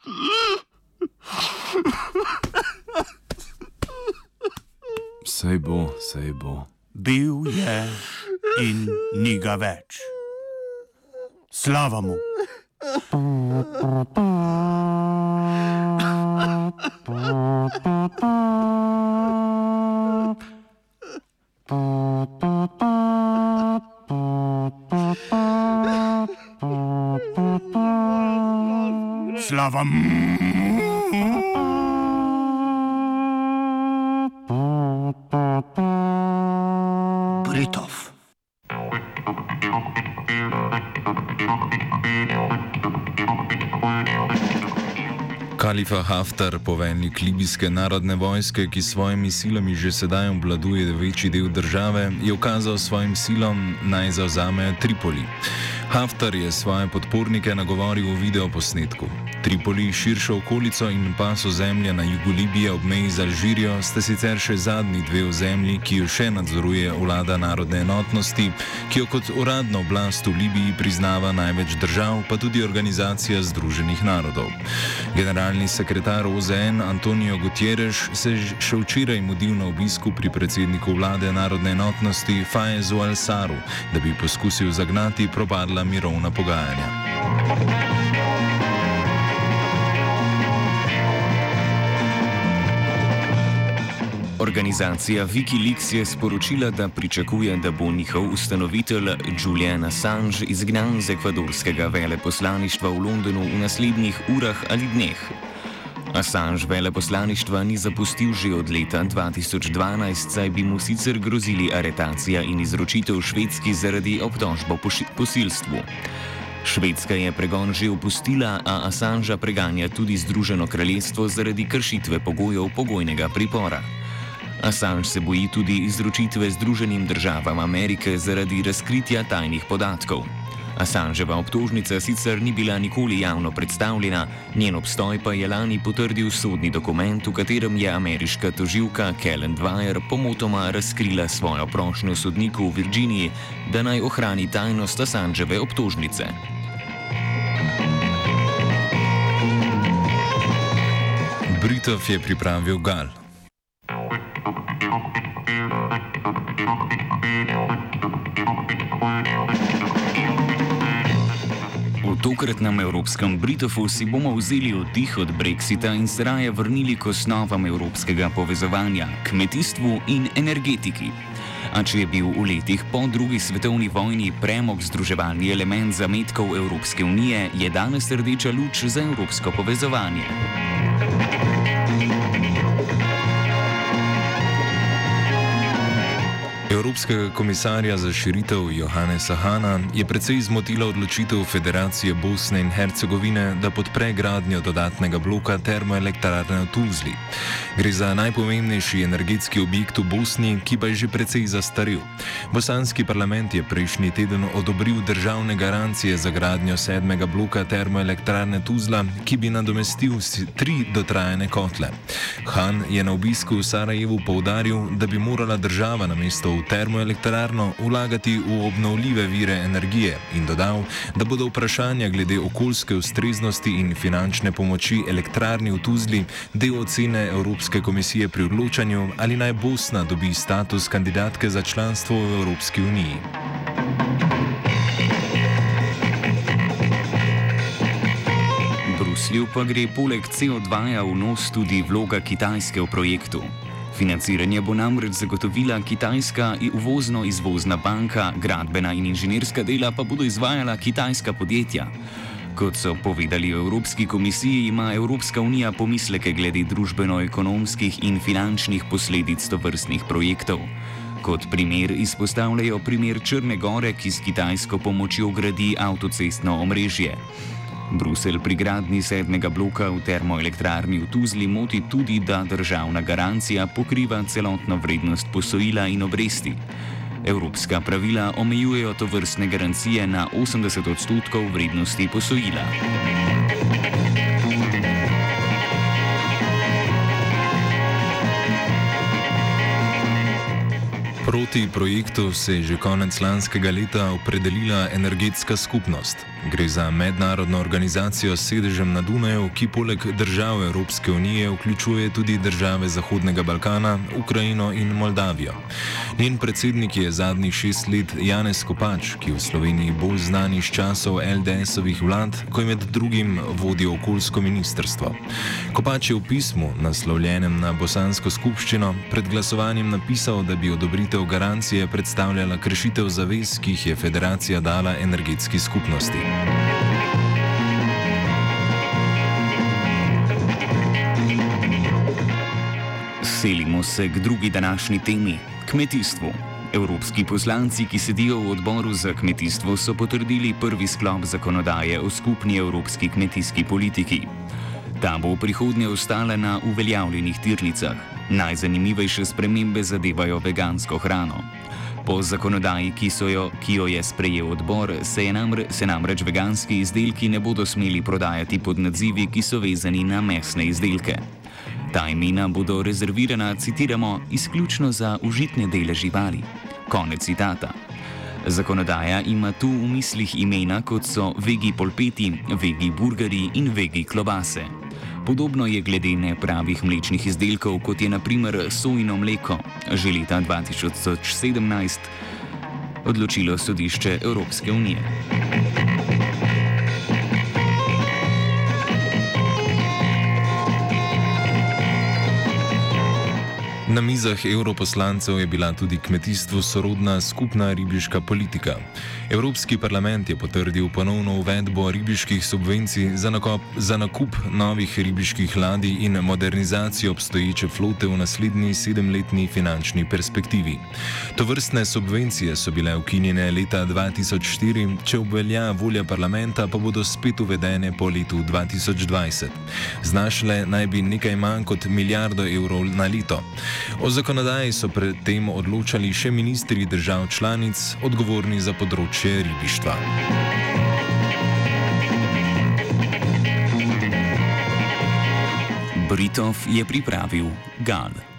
Sej bo. Bil je in ni ga več. Slava mu. Slava mu. Britov. Kalifa Haftar, poveljnik libijske narodne vojske, ki s svojimi silami že sedaj obvladuje večji del države, je ukazal svojim silam, naj zavzamejo Tripoli. Haftar je svoje podpornike nagovoril v videoposnetku. Tripoli, širšo okolico in pas ozemlja na jugu Libije ob meji z Alžirijo sta sicer še zadnji dve ozemlji, ki jo še nadzoruje vlada narodne enotnosti, ki jo kot uradna oblast v Libiji priznava največ držav, pa tudi Organizacija združenih narodov. Generalni sekretar OZN Antonio Guterres se je še včeraj mudil na obisku pri predsedniku vlade narodne enotnosti Fayezu al-Saru, da bi poskusil zagnati propadla mirovna pogajanja. Organizacija Wikileaks je sporočila, da pričakuje, da bo njihov ustanovitelj Julian Assange izgnan z ekvadorskega veleposlaništva v Londonu v naslednjih urah ali dneh. Assange veleposlaništva ni zapustil že od leta 2012, saj bi mu sicer grozili aretacija in izročitev Švedski zaradi obtožb o posilstvu. Švedska je pregon že opustila, a Assangea preganja tudi Združeno kraljestvo zaradi kršitve pogojev pogojnega pripora. Assange se boji tudi izročitve Združenim državam Amerike zaradi razkritja tajnih podatkov. Assangeova obtožnica sicer ni bila nikoli javno predstavljena, njen obstoj pa je lani potrdil sodni dokument, v katerem je ameriška tožilka Kellen Dwyer pomotoma razkrila svojo prošnjo sodniku v Virginiji, da naj ohrani tajnost Assangeove obtožnice. Britov je pripravil Gal. V tokratnem evropskem Britofu si bomo vzeli oddih od Brexita in se raje vrnili k osnovam evropskega povezovanja, kmetijstvu in energetiki. A če je bil v letih po drugi svetovni vojni premog združevalni element zametkov Evropske unije, je danes rdeča luč za evropsko povezovanje. Evropskega komisarja za širitev Johannesa Hahna je precej zmotila odločitev Federacije Bosne in Hercegovine, da podpre gradnjo dodatnega bloka termoelektrarne v Tuzli. Gre za najpomembnejši energetski objekt v Bosni, ki pa je že precej zastarel. Bosanski parlament je prejšnji teden odobril državne garancije za gradnjo 7. bloka termoelektrarne Tuzla, ki bi nadomestil 3 dotrajane kotle. Han je na obisku v Sarajevu poudaril, da bi morala država namesto v termoelektrarno vlagati v obnovljive vire energije in dodal, da bodo vprašanja glede okoljske ustreznosti in finančne pomoči elektrarni v Tuzli del ocene Evropske komisije pri odločanju, ali naj Bosna dobi status kandidatke za članstvo v Evropski uniji. Bruslju pa gre poleg CO2 v nos tudi vloga Kitajske v projektu. Financiranje bo namreč zagotovila kitajska uvozno-izvozna banka, gradbena in inženirska dela pa bodo izvajala kitajska podjetja. Kot so povedali v Evropski komisiji, ima Evropska unija pomisleke glede družbeno-ekonomskih in finančnih posledic tovrstnih projektov. Kot primer izpostavljajo primer Črne Gore, ki s kitajsko pomočjo gradi avtocestno omrežje. Bruselj pri gradnji 7. bloka v termoelektrarni v Tuzli moti tudi, da državna garancija pokriva celotno vrednost posojila in obresti. Evropska pravila omejujejo tovrstne garancije na 80% vrednosti posojila. Proti projektu se je že konec lanskega leta opredelila energetska skupnost. Gre za mednarodno organizacijo s sedežem na Dunaju, ki poleg držav Evropske unije vključuje tudi države Zahodnega Balkana, Ukrajino in Moldavijo. Njen predsednik je zadnjih 6 let Janez Kopač, ki v Sloveniji bolj znan iz časov LDS-ovih vlad, ko je med drugim vodil okoljsko ministrstvo. Kopač je v pismu, naslovljenem na bosansko skupščino, pred glasovanjem napisal, da bi odobritev garancije predstavljala kršitev zavez, ki jih je federacija dala energetski skupnosti. Selimo se k drugi današnji temi – kmetijstvu. Evropski poslanci, ki sedijo v odboru za kmetijstvo, so potrdili prvi sklop zakonodaje o skupni evropski kmetijski politiki. Ta bo v prihodnje ostala na uveljavljenih tirnicah. Najzanimivejše spremembe zadevajo vegansko hrano. Po zakonodaji, ki jo je sprejel odbor, se namreč veganski izdelki ne bodo smeli prodajati pod nazivi, ki so vezani na mesne izdelke. Ta imena bodo rezervirana, citiramo, izključno za užitne dele živali. Konec citata. Zakonodaja ima tu v mislih imena, kot so vegi polpeti, vegi burgeri in vegi klobase. Podobno je glede nepravih mlečnih izdelkov, kot je na primer sojino mleko, že leta 2017 odločilo sodišče Evropske unije. Na mizah evroposlancev je bila tudi kmetijstvu sorodna skupna ribiška politika. Evropski parlament je potrdil ponovno uvedbo ribiških subvencij za nakup novih ribiških ladij in modernizacijo obstoječe flote v naslednji 7-letni finančni perspektivi. Tovrstne subvencije so bile ukinjene leta 2004, če obvelja volja parlamenta, pa bodo spet uvedene po letu 2020. Znašle naj bi nekaj manj kot milijardo evrov na leto. O zakonodaji so predtem odločali še ministri držav članic, odgovorni za področje ribištva. Britov je pripravil Gal.